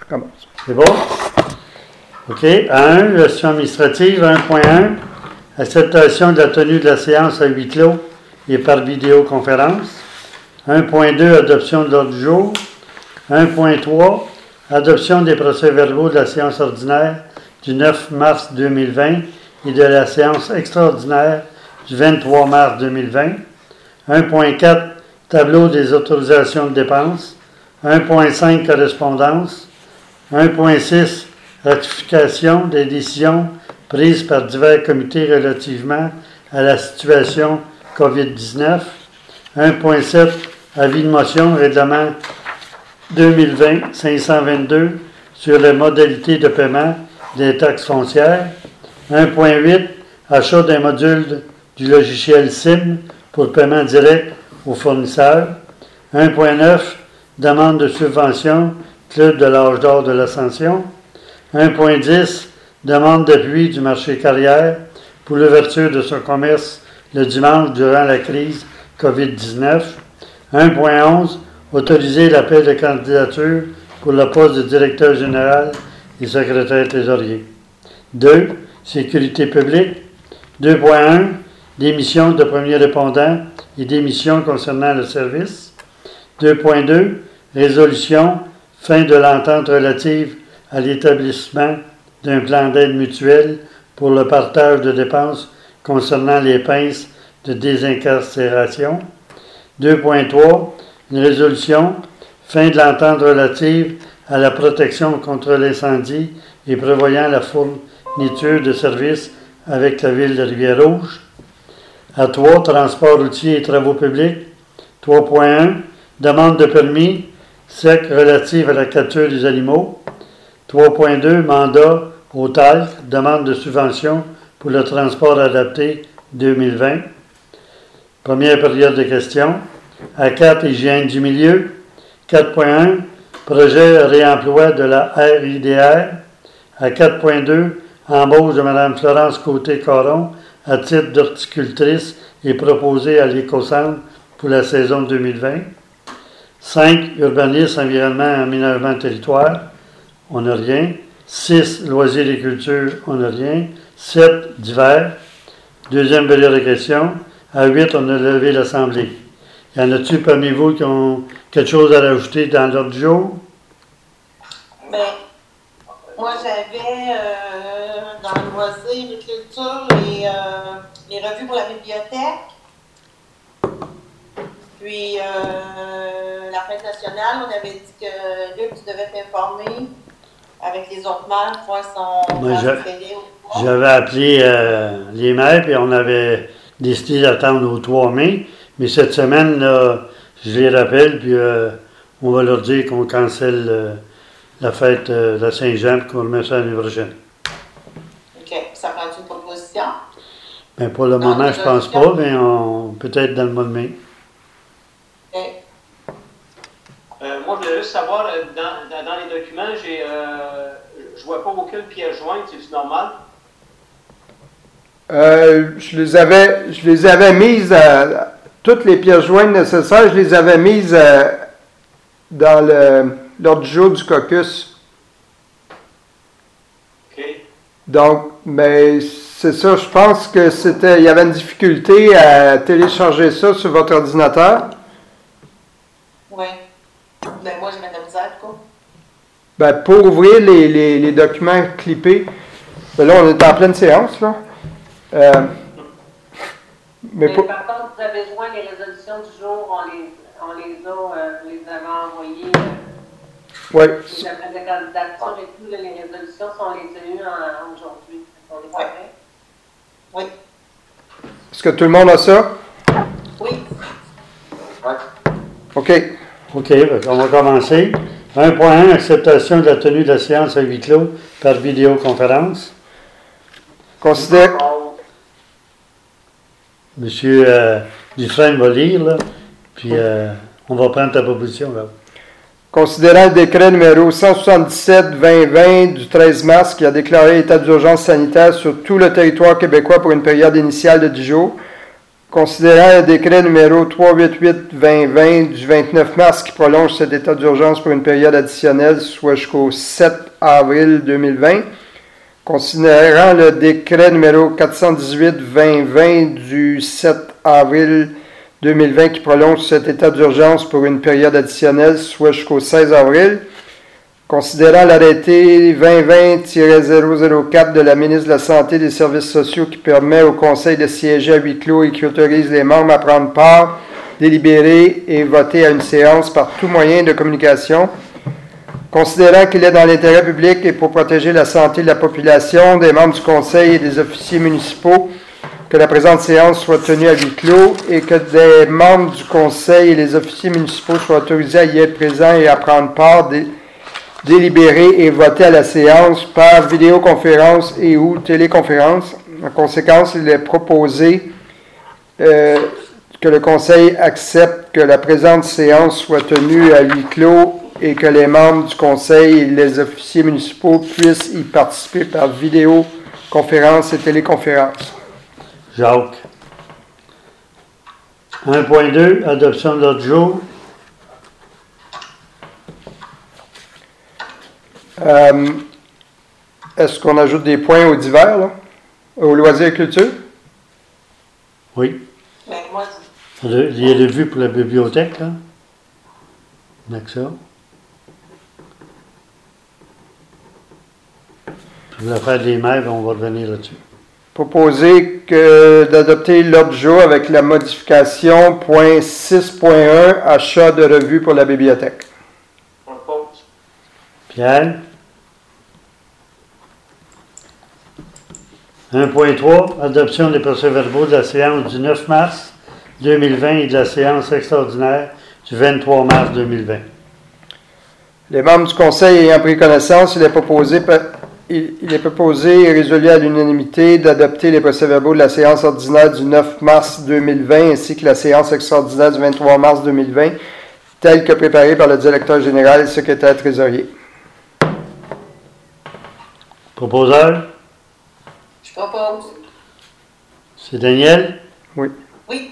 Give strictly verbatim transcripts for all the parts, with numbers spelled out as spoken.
commence. C'est bon? OK. À un, gestion administrative. un point un, acceptation de la tenue de la séance à huis clos et par vidéoconférence. un point deux, adoption de l'ordre du jour. un point trois, adoption des procès-verbaux de la séance ordinaire du neuf mars deux mille vingt et de la séance extraordinaire du vingt-trois mars deux mille vingt. un point quatre, tableau des autorisations de dépenses. un point cinq, correspondance. un point six, ratification des décisions prises par divers comités relativement à la situation covid dix-neuf. un point sept, avis de motion, règlement deux mille vingt cinq cent vingt-deux sur les modalités de paiement des taxes foncières. un point huit, achat d'un module du logiciel S I M pour paiement direct aux fournisseurs. un point neuf, demande de subvention, Club de l'âge d'or de l'Ascension. un point dix, demande d'appui du marché carrière pour l'ouverture de son commerce le dimanche durant la crise covid dix-neuf. un point onze, autoriser l'appel de candidature pour le poste de directeur général et secrétaire trésorier. deux. Sécurité publique. deux point un, démission de premier répondant et démission concernant le service. deux point deux, résolution, fin de l'entente relative à l'établissement d'un plan d'aide mutuelle pour le partage de dépenses concernant les pinces de désincarcération. deux point trois, une résolution, fin de l'entente relative à la protection contre l'incendie et prévoyant la fourniture de services avec la ville de Rivière-Rouge. À trois, transport routier et travaux publics. trois point un, demande de permis sec relative à la capture des animaux. trois point deux, mandat au T A L, demande de subvention pour le transport adapté deux mille vingt. Première période de questions. À quatre, hygiène du milieu. quatre point un, projet réemploi de la R I D R. À quatre point deux, embauche de Mme Florence Côté-Caron à titre d'horticultrice et proposée à l'Écocentre pour la saison deux mille vingt. cinq, urbanisme, environnement, aménagement, territoire. On n'a rien. six, loisirs et culture. On n'a rien. sept, divers. Deuxième période de questions. À huit, on a levé l'Assemblée. Y en a-t-il parmi vous qui ont quelque chose à rajouter dans l'ordre du jour? Bien, moi j'avais euh, dans le loisir et culture les, euh, les revues pour la bibliothèque. Puis euh, la fête nationale, on avait dit que Luc, tu devais t'informer avec les autres maires, voir son Moi, plan je, fédé ou pas. j'avais appelé euh, les maires et on avait décidé d'attendre au trois mai. Mais cette semaine, là, je les rappelle, puis euh, on va leur dire qu'on cancelle euh, la fête euh, de la Saint-Jean et qu'on remet ça l'année prochaine. OK. Ça prend une proposition? Bien, pour le Non, moment, je pense pas, mais on, peut-être dans le mois de mai. OK. Euh, moi, je voulais juste savoir, euh, dans, dans, dans les documents, j'ai, euh, je ne vois pas aucune pièce jointe, c'est normal? Euh, je les avais, je les avais mises, à, toutes les pièces jointes nécessaires, je les avais mises à, dans le, l'ordre du jour du caucus. OK. Donc, mais c'est ça, je pense que c'était, il y avait une difficulté à télécharger ça sur votre ordinateur. Oui. Ben, moi, j'ai de la misère, quoi. Ben, pour ouvrir les, les, les documents clippés, ben là, on est en pleine séance, là. Euh, mais mais pour... par contre, vous avez joint les résolutions du jour, on les, on les a, euh, vous les avez envoyées. Euh, Oui. les appels de candidature et tout, là, les résolutions sont les tenues en, aujourd'hui. On les Ouais. fait. Oui. Est-ce que tout le monde a ça? Oui. OK. OK, on va commencer. un point un, acceptation de la tenue de la séance à huis clos par vidéoconférence. Considère... Monsieur euh, Dufresne va lire, là, puis euh, on va prendre ta proposition, là. Considérant le décret numéro cent soixante-dix-sept vingt vingt du treize mars qui a déclaré l'état d'urgence sanitaire sur tout le territoire québécois pour une période initiale de dix jours, Considérant le décret numéro trois cent quatre-vingt-huit vingt vingt du vingt-neuf mars qui prolonge cet état d'urgence pour une période additionnelle, soit jusqu'au sept avril deux mille vingt. Considérant le décret numéro quatre cent dix-huit vingt vingt du sept avril deux mille vingt qui prolonge cet état d'urgence pour une période additionnelle, soit jusqu'au seize avril. Considérant l'arrêté vingt vingt tiret zéro zéro quatre de la ministre de la Santé et des Services sociaux qui permet au Conseil de siéger à huis clos et qui autorise les membres à prendre part, délibérer et voter à une séance par tout moyen de communication. Considérant qu'il est dans l'intérêt public et pour protéger la santé de la population, des membres du Conseil et des officiers municipaux, que la présente séance soit tenue à huis clos et que des membres du Conseil et les officiers municipaux soient autorisés à y être présents et à prendre part, dé- délibérer et voter à la séance par vidéoconférence et ou téléconférence. En conséquence, il est proposé euh, que le Conseil accepte que la présente séance soit tenue à huis clos et que les membres du Conseil et les officiers municipaux puissent y participer par vidéoconférence et téléconférence. Jacques. un point deux, adoption de l'ordre du jour. Euh, est-ce qu'on ajoute des points aux divers, là, aux loisirs et culture? Oui. Ben, moi, Il y a des vues pour la bibliothèque, là. D'accord. Pour l'affaire des maires, on va revenir là-dessus. Proposer que d'adopter l'ordre du jour avec la modification point six point un, achat de revues pour la bibliothèque. On le pose. Pierre. un point trois, adoption des procès-verbaux de la séance du neuf mars deux mille vingt et de la séance extraordinaire du vingt-trois mars deux mille vingt. Les membres du Conseil ayant pris connaissance, il est proposé, il, il est proposé et résolu à l'unanimité d'adopter les procès-verbaux de la séance ordinaire du neuf mars deux mille vingt ainsi que la séance extraordinaire du vingt-trois mars deux mille vingt, tels que préparés par le directeur général et le secrétaire trésorier. Proposeur, je propose. c'est Daniel. Oui. Oui.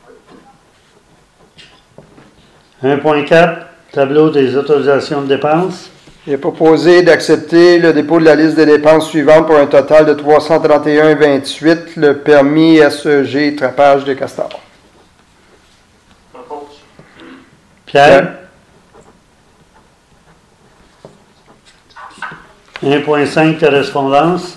un point quatre, tableau des autorisations de dépenses. Il est proposé d'accepter le dépôt de la liste des dépenses suivantes pour un total de trois cent trente et un virgule vingt-huit, le permis S E G Trapage des Castors. On le pose. Pierre. un point cinq, correspondance.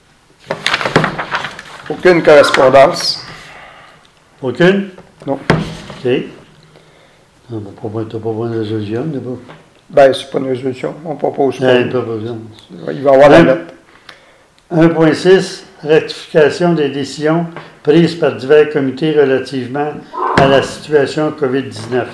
Aucune correspondance. Aucune? Non. OK. Non, mais pas, t'as pas besoin de résolution, n'est pas? Ben, c'est pas une résolution. On propose Il y pas. a une proposition. Il va y avoir la Un- note. un point six, rectification des décisions prises par divers comités relativement à la situation covid dix-neuf.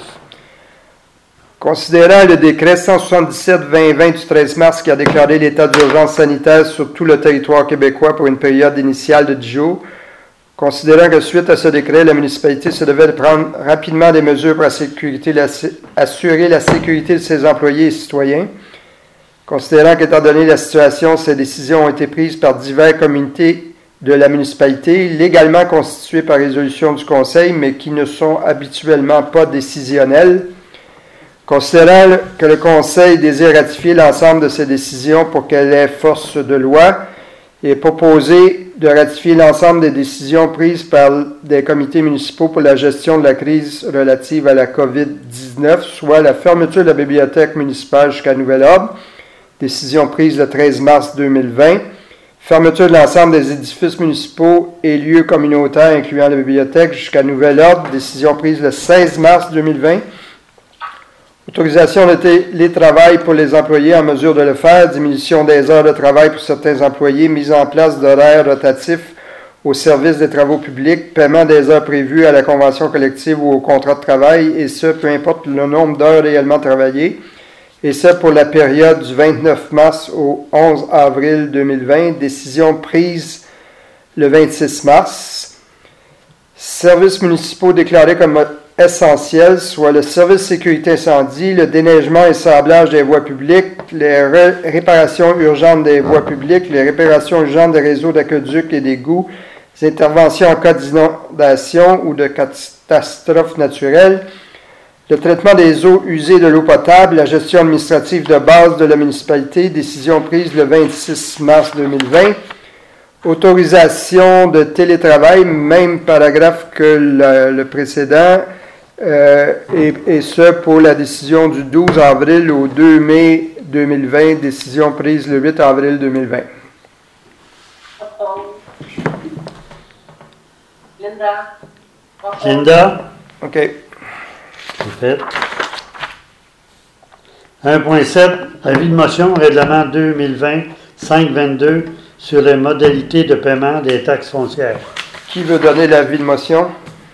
Considérant le décret cent soixante-dix-sept vingt vingt du treize mars qui a déclaré l'état d'urgence sanitaire sur tout le territoire québécois pour une période initiale de dix jours, considérant que suite à ce décret, la municipalité se devait de prendre rapidement des mesures pour la sécurité, la, assurer la sécurité de ses employés et citoyens, considérant qu'étant donné la situation, ces décisions ont été prises par divers comités de la municipalité, légalement constitués par résolution du Conseil, mais qui ne sont habituellement pas décisionnels, considérant que le Conseil désire ratifier l'ensemble de ces décisions pour qu'elles aient force de loi, et proposer de ratifier l'ensemble des décisions prises par des comités municipaux pour la gestion de la crise relative à la covid dix-neuf, soit la fermeture de la bibliothèque municipale jusqu'à nouvel ordre, décision prise le treize mars deux mille vingt, fermeture de l'ensemble des édifices municipaux et lieux communautaires incluant la bibliothèque jusqu'à nouvel ordre, décision prise le seize mars deux mille vingt, autorisation de télétravail pour les employés en mesure de le faire, diminution des heures de travail pour certains employés, mise en place d'horaires rotatifs au service des travaux publics, paiement des heures prévues à la convention collective ou au contrat de travail, et ce, peu importe le nombre d'heures réellement travaillées, et ce, pour la période du vingt-neuf mars au onze avril deux mille vingt, décision prise le vingt-six mars. Services municipaux déclarés comme essentiels, soit le service sécurité incendie, le déneigement et sablage des voies publiques, les ré- réparations urgentes des voies publiques, les réparations urgentes des réseaux d'aqueducs et d'égouts, les interventions en cas d'inondation ou de catastrophe naturelle, le traitement des eaux usées de l'eau potable, la gestion administrative de base de la municipalité, décision prise le vingt-six mars deux mille vingt, autorisation de télétravail, même paragraphe que le, le précédent, euh, et, et ce pour la décision du douze avril au deux mai deux mille vingt, décision prise le huit avril deux mille vingt. Linda. Linda? OK. C'est fait. un point sept, avis de motion, règlement deux mille vingt cinq vingt-deux sur les modalités de paiement des taxes foncières. Qui veut donner l'avis de motion?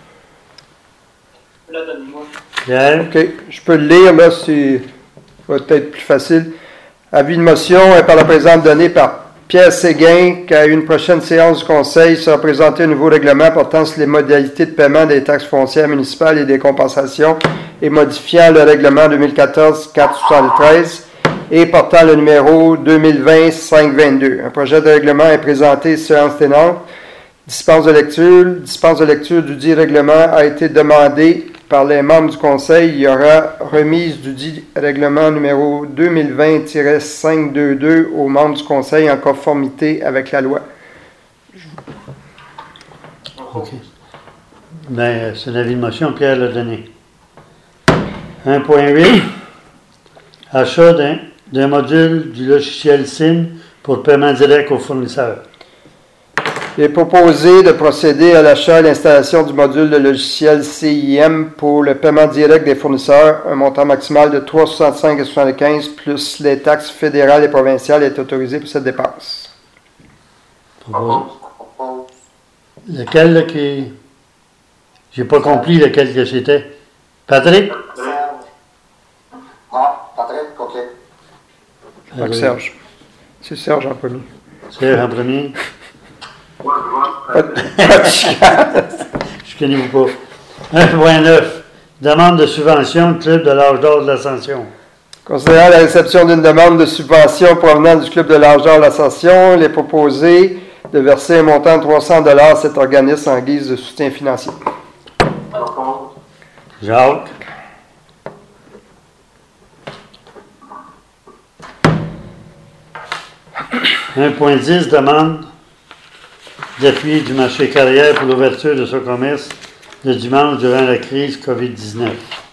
Là, donne-moi. Pierre? OK. Je peux le lire, là, c'est peut-être plus facile. Avis de motion est par la présente donné par Pierre Séguin qu'à une prochaine séance du Conseil sera présenté un nouveau règlement portant sur les modalités de paiement des taxes foncières municipales et des compensations et modifiant le règlement deux mille quatorze quatre cent soixante-treize et portant le numéro deux mille vingt cinq vingt-deux. Un projet de règlement est présenté séance tenante. Dispense de lecture. Dispense de lecture du dit règlement a été demandée par les membres du Conseil. Il y aura remise du dit règlement numéro deux mille vingt cinq cent vingt-deux aux membres du Conseil en conformité avec la loi. OK. Bien, c'est l'avis de motion, Pierre l'a donné. un point huit, achat d'un, d'un module du logiciel S I M pour paiement direct aux fournisseurs. Il est proposé de procéder à l'achat et l'installation du module de logiciel C I M pour le paiement direct des fournisseurs. Un montant maximal de trois virgule soixante-cinq et soixante-quinze plus les taxes fédérales et provinciales est autorisé pour cette dépense. Propose. Lequel là, qui. J'ai pas compris lequel que c'était. Patrick? Non, Patrick, OK. Donc, Serge. C'est Serge en premier. Serge en premier. Pas de- pas de chicane. Je connais vous pas. un point neuf. Demande de subvention du club de l'âge d'or de l'Ascension. Considérant la réception d'une demande de subvention provenant du Club de l'Âge d'Or de l'Ascension, il est proposé de verser un montant de trois cents dollars à cet organisme en guise de soutien financier. Jacques. un point dix. Demande d'appui du marché carrière pour l'ouverture de ce commerce le dimanche durant la crise covid dix-neuf.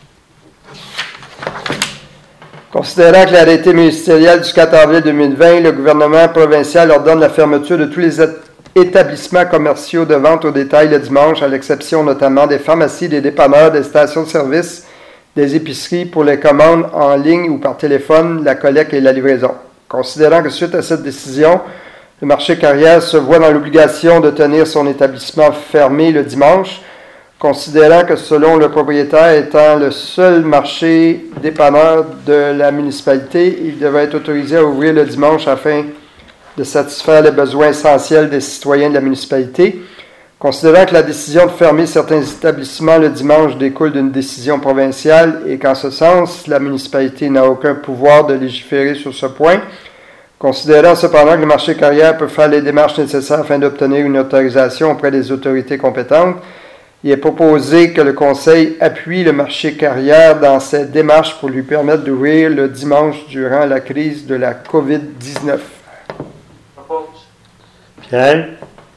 Considérant que l'arrêté ministériel du quatre avril deux mille vingt, le gouvernement provincial ordonne la fermeture de tous les é- établissements commerciaux de vente au détail le dimanche, à l'exception notamment des pharmacies, des dépanneurs, des stations-service, des épiceries pour les commandes en ligne ou par téléphone, la collecte et la livraison. Considérant que suite à cette décision, le marché carrière se voit dans l'obligation de tenir son établissement fermé le dimanche, considérant que selon le propriétaire étant le seul marché dépanneur de la municipalité, il devrait être autorisé à ouvrir le dimanche afin de satisfaire les besoins essentiels des citoyens de la municipalité. Considérant que la décision de fermer certains établissements le dimanche découle d'une décision provinciale et qu'en ce sens, la municipalité n'a aucun pouvoir de légiférer sur ce point, considérant cependant que le marché carrière peut faire les démarches nécessaires afin d'obtenir une autorisation auprès des autorités compétentes, il est proposé que le Conseil appuie le marché carrière dans ses démarches pour lui permettre d'ouvrir le dimanche durant la crise de la covid dix-neuf. Pierre.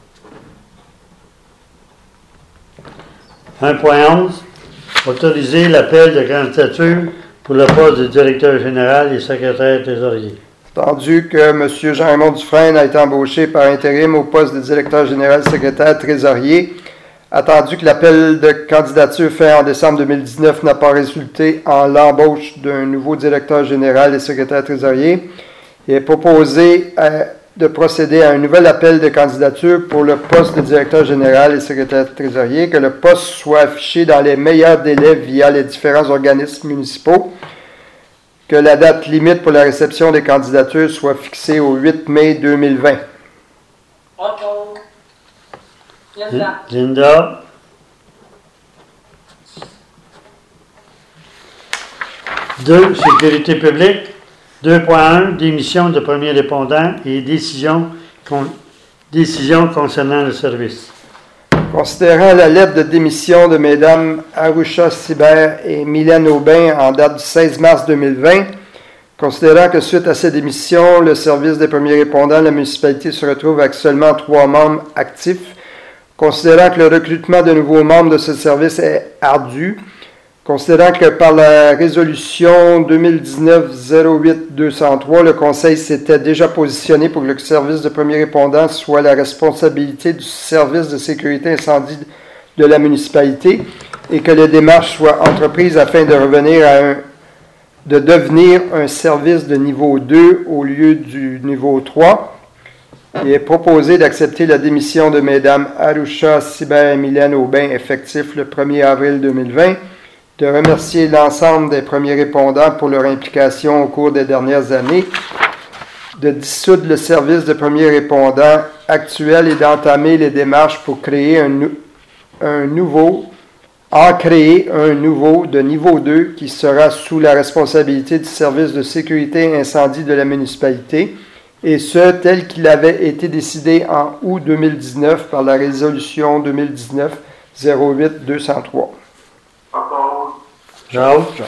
un point onze. Autoriser l'appel de candidature pour le poste de directeur général et secrétaire trésorier. Attendu que M. Jean-Raymond Dufresne a été embauché par intérim au poste de directeur général secrétaire trésorier, attendu que l'appel de candidature fait en décembre deux mille dix-neuf n'a pas résulté en l'embauche d'un nouveau directeur général et secrétaire trésorier, il est proposé euh, de procéder à un nouvel appel de candidature pour le poste de directeur général et secrétaire trésorier, que le poste soit affiché dans les meilleurs délais via les différents organismes municipaux, que la date limite pour la réception des candidatures soit fixée au huit mai deux mille vingt. Linda. Linda. deux. Sécurité publique. deux point un. Démission de premier répondant et décision, con, décision concernant le service. Considérant la lettre de démission de Mesdames Arusha Sibert et Mylène Aubin en date du seize mars deux mille vingt, considérant que suite à ces démissions, le service des premiers répondants de la municipalité se retrouve avec seulement trois membres actifs, considérant que le recrutement de nouveaux membres de ce service est ardu, considérant que par la résolution deux mille dix-neuf zéro huit deux cent trois, le Conseil s'était déjà positionné pour que le service de premiers répondants soit la responsabilité du service de sécurité incendie de la municipalité et que les démarches soient entreprises afin de revenir à un, de devenir un service de niveau deux au lieu du niveau trois. Il est proposé d'accepter la démission de Mesdames Arusha Sibert et Mylène Aubin, effectif le premier avril deux mille vingt, de remercier l'ensemble des premiers répondants pour leur implication au cours des dernières années, de dissoudre le service de premiers répondants actuel et d'entamer les démarches pour créer un, un nouveau, en créer un nouveau de niveau deux qui sera sous la responsabilité du service de sécurité incendie de la municipalité, et ce, tel qu'il avait été décidé en août deux mille dix-neuf par la résolution deux mille dix-neuf zéro huit deux cent trois. Jacques.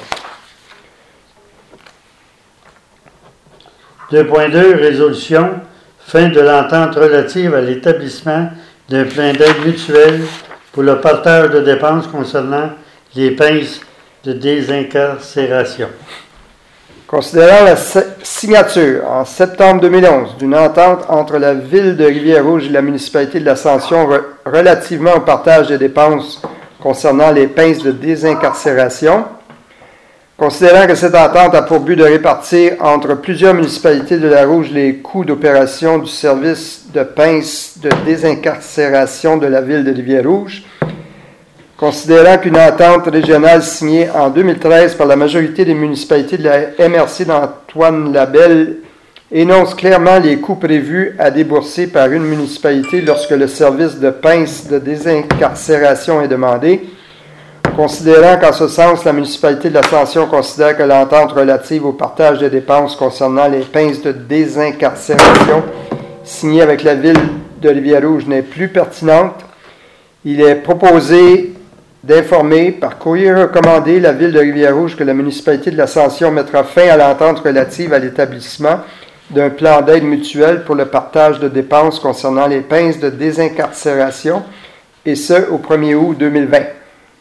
deux point deux. Résolution. Fin de l'entente relative à l'établissement d'un plan d'aide mutuel pour le partage de dépenses concernant les pinces de désincarcération. Considérant la signature en septembre deux mille onze d'une entente entre la Ville de Rivière-Rouge et la municipalité de l'Ascension re- relativement au partage des dépenses concernant les pinces de désincarcération, considérant que cette entente a pour but de répartir entre plusieurs municipalités de la Rouge les coûts d'opération du service de pinces de désincarcération de la Ville de Rivière-Rouge, considérant qu'une entente régionale signée en deux mille treize par la majorité des municipalités de la M R C d'Antoine Labelle énonce clairement les coûts prévus à débourser par une municipalité lorsque le service de pinces de désincarcération est demandé, considérant qu'en ce sens, la municipalité de l'Ascension considère que l'entente relative au partage des dépenses concernant les pinces de désincarcération signée avec la Ville de Rivière-Rouge n'est plus pertinente, il est proposé d'informer par courrier recommandé la Ville de Rivière-Rouge que la municipalité de l'Ascension mettra fin à l'entente relative à l'établissement d'un plan d'aide mutuelle pour le partage de dépenses concernant les pinces de désincarcération, et ce, au premier août deux mille vingt.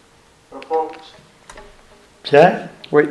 Pierre? Oui.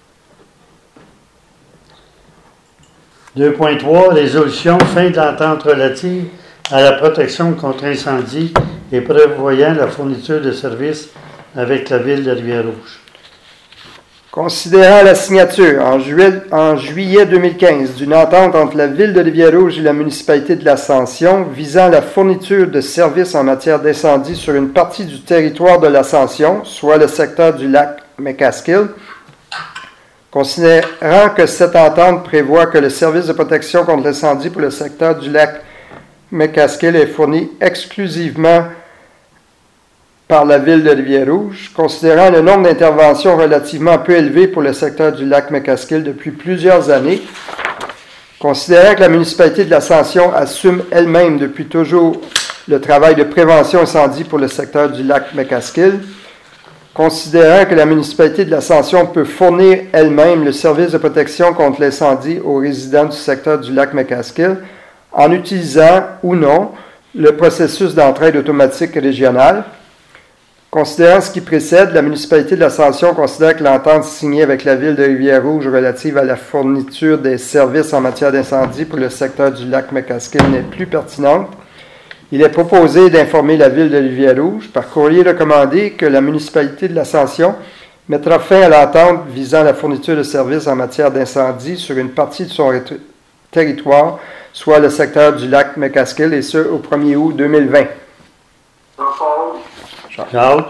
deux point trois. Résolution. Fin de l'entente relative à la protection contre incendie et prévoyant la fourniture de services avec la Ville de Rivière-Rouge. Considérant la signature en juillet, en juillet deux mille quinze d'une entente entre la Ville de Rivière-Rouge et la municipalité de l'Ascension visant la fourniture de services en matière d'incendie sur une partie du territoire de l'Ascension, soit le secteur du lac McCaskill, considérant que cette entente prévoit que le service de protection contre l'incendie pour le secteur du lac McCaskill est fourni exclusivement par la Ville de Rivière-Rouge, considérant le nombre d'interventions relativement peu élevé pour le secteur du lac McCaskill depuis plusieurs années, considérant que la municipalité de l'Ascension assume elle-même depuis toujours le travail de prévention incendie pour le secteur du lac McCaskill, considérant que la municipalité de l'Ascension peut fournir elle-même le service de protection contre l'incendie aux résidents du secteur du lac McCaskill, en utilisant ou non le processus d'entraide automatique régional. Considérant ce qui précède, la municipalité de l'Ascension considère que l'entente signée avec la Ville de Rivière-Rouge relative à la fourniture des services en matière d'incendie pour le secteur du lac McCaskill n'est plus pertinente. Il est proposé d'informer la Ville de Rivière-Rouge par courrier recommandé que la municipalité de l'Ascension mettra fin à l'entente visant la fourniture de services en matière d'incendie sur une partie de son ré- territoire, soit le secteur du lac McCaskill, et ce, au premier août deux mille vingt. Jacques.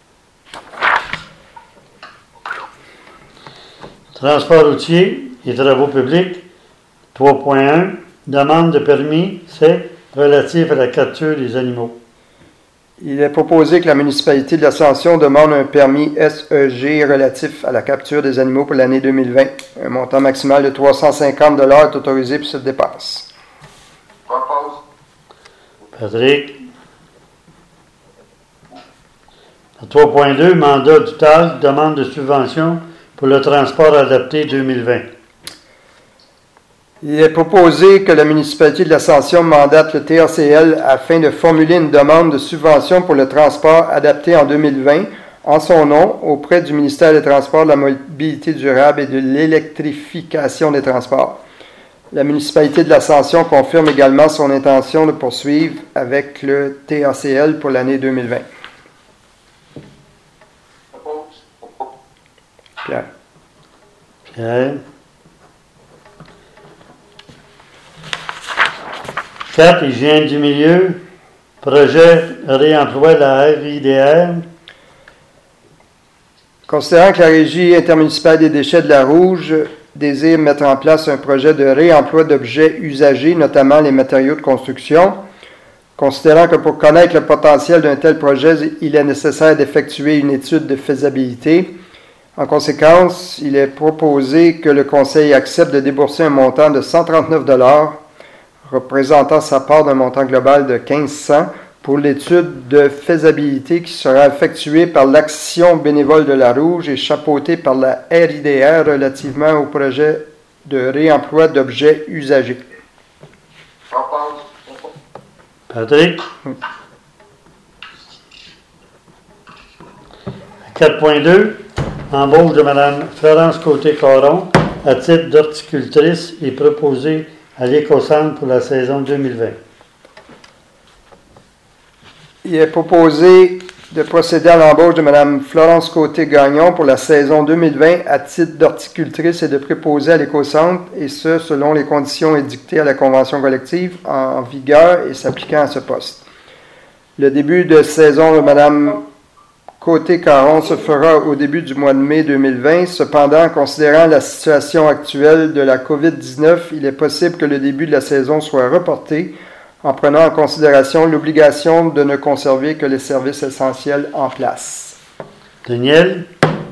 Transport routier et travaux publics. trois point un. Demande de permis, c'est relatif à la capture des animaux. Il est proposé que la municipalité de l'Ascension demande un permis S E G relatif à la capture des animaux pour l'année deux mille vingt. Un montant maximal de trois cent cinquante dollars est autorisé pour cette dépense. Patrick. trois point deux, mandat du T A L, demande de subvention pour le transport adapté deux mille vingt. Il est proposé que la municipalité de l'Ascension mandate le T A C L afin de formuler une demande de subvention pour le transport adapté en deux mille vingt en son nom auprès du ministère des Transports, de la Mobilité durable et de l'électrification des transports. La municipalité de l'Ascension confirme également son intention de poursuivre avec le T A C L pour l'année deux mille vingt. Pierre. Pierre. quatre. Hygiène du milieu. Projet réemploi de la R I D R. Considérant que la Régie intermunicipale des déchets de la Rouge désire mettre en place un projet de réemploi d'objets usagés, notamment les matériaux de construction, considérant que pour connaître le potentiel d'un tel projet, il est nécessaire d'effectuer une étude de faisabilité. En conséquence, il est proposé que le Conseil accepte de débourser un montant de cent trente-neuf dollars, représentant sa part d'un montant global de mille cinq cents dollars, pour l'étude de faisabilité qui sera effectuée par l'Action bénévole de la Rouge et chapeautée par la R I D R relativement au projet de réemploi d'objets usagés. Patrick? quatre point deux. Embauche de Mme Florence Côté-Caron à titre d'horticultrice et proposée à l'Écocentre pour la saison deux mille vingt. Il est proposé de procéder à l'embauche de Mme Florence Côté-Gagnon pour la saison deux mille vingt à titre d'horticultrice et de préposée à l'Écocentre, et ce, selon les conditions édictées à la convention collective en vigueur et s'appliquant à ce poste. Le début de saison de Mme Côté-Caron se fera au début du mois de mai deux mille vingt. Cependant, considérant la situation actuelle de la covid dix-neuf, il est possible que le début de la saison soit reporté en prenant en considération l'obligation de ne conserver que les services essentiels en place. Daniel?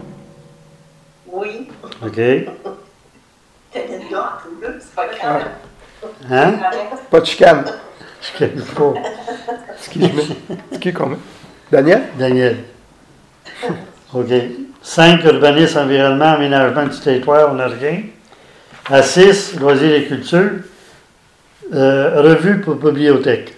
Oui. OK. T'as une gâte, là, c'est pas grave. Hein? Pas de chicane. Je ne sais pas. Ce qui je mets. Ce qui combien? Daniel? Daniel. OK. cinq. Urbanisme, environnement, aménagement du territoire, on n'a rien. À six. Loisirs et culture. Euh, revue pour bibliothèque.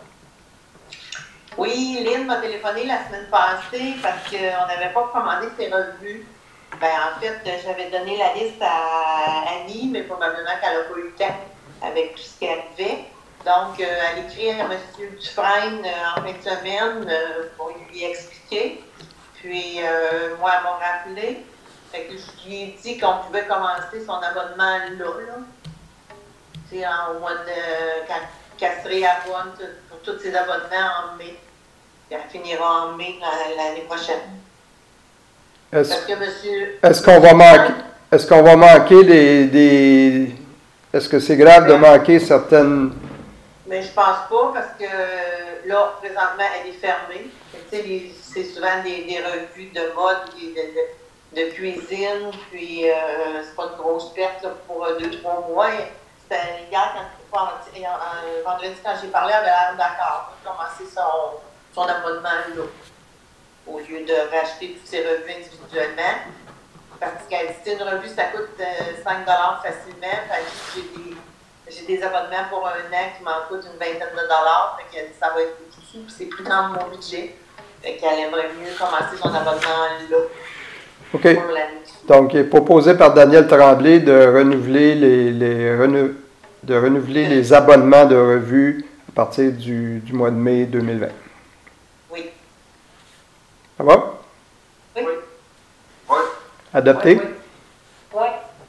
Oui, Lynn m'a téléphoné la semaine passée parce qu'on n'avait pas commandé ses revues. Ben, en fait, j'avais donné la liste à Annie, mais probablement qu'elle n'a pas eu le temps avec tout ce qu'elle fait. Donc, euh, elle écrit à M. Dufresne euh, en fin de semaine euh, pour lui expliquer. Puis, euh, moi, elle m'a rappelé. Fait que je lui ai dit qu'on pouvait commencer son abonnement là, là. C'est au mois de. Quand, quand elle se réabonne pour tous ses abonnements en mai. Puis elle finira en mai l'année prochaine. Est-ce, Parce que monsieur. est-ce qu'on va manquer, est-ce qu'on va manquer des, des. Est-ce que c'est grave de manquer certaines. Mais je pense pas parce que là, présentement, elle est fermée. Tu sais, les- c'est souvent des, des revues de mode, des- de, de, de cuisine, puis euh, c'est pas une grosse perte là, pour euh, deux, trois mois. C'était hier, quand, vendredi, euh, vendredi, quand j'ai parlé, elle avait l'air d'accord pour commencer son, son abonnement là, au lieu de racheter toutes ses revues individuellement. Parce qu'elle dit que une revue, ça coûte euh, cinq dollars facilement. Fait que j'ai des, j'ai des abonnements pour un an qui m'en coûtent une vingtaine de dollars. Fait qu'elle dit que ça va être beaucoup de sous, puis c'est plus dans mon budget. Fait qu'elle aimerait mieux commencer son abonnement là OK. pour l'année. Donc, il est proposé par Daniel Tremblay de renouveler les, les, renou- de renouveler les abonnements de revues à partir du, du mois de mai deux mille vingt. Oui. Ça va? Oui. Oui. Adopté? Oui. Oui.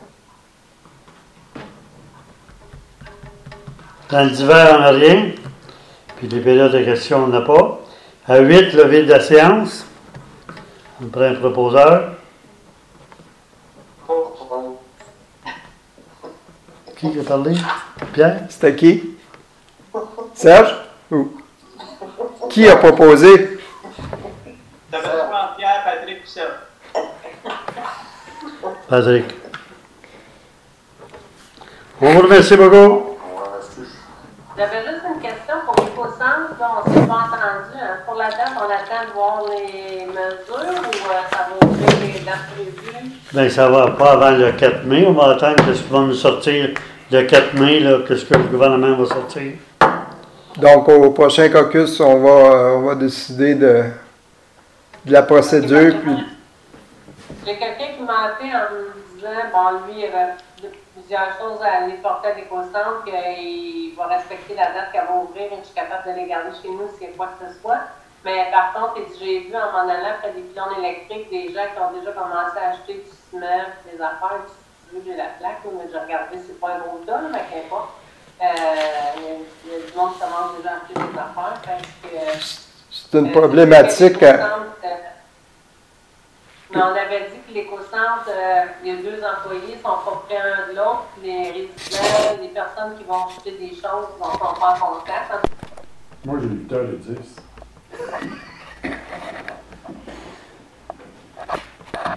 Dans le divers, on n'a rien. Puis les périodes de questions, on n'a pas. À huit, levée de la séance. On prend un proposeur. Qui a parlé? Pierre? C'était qui? Serge? Ou? Qui a proposé? T'avais pas Pierre, Patrick, tout ça. Patrick. On vous remercie beaucoup. J'avais juste une question pour les l'éco-centre, là, on ne s'est pas entendu. Hein. Pour la date, on attend de voir les mesures ou euh, ça va ouvrir les dates prévues? Bien, ça va pas avant le quatre mai. On va attendre ce qu'ils vont nous sortir le quatre mai, là, que ce que le gouvernement va sortir. Donc, au prochain caucus, on va, euh, on va décider de, de la procédure. Puis... J'ai quelqu'un qui m'a appelé en me disant, bon, lui, il y avait plusieurs choses à aller porter à l'éco-centre, qu'il va respecter la date qu'elle va ouvrir et que je suis capable de les garder chez nous s'il y a quoi que ce soit. Mais par contre, j'ai vu en m'en allant près des pylônes électriques des gens qui ont déjà commencé à acheter du ciment, des affaires, du veux de la plaque, mais j'ai regardé, c'est pas un gros tas, mais qu'importe. Euh, il y a du monde qui commence déjà à acheter des affaires. C'est une euh, problématique. Euh, mais on avait dit que l'éco-centre, euh, les deux employés sont pas près un de l'autre, les résidents, les personnes qui vont acheter des choses ne sont pas en contact. Moi, j'ai eu le temps de le dire.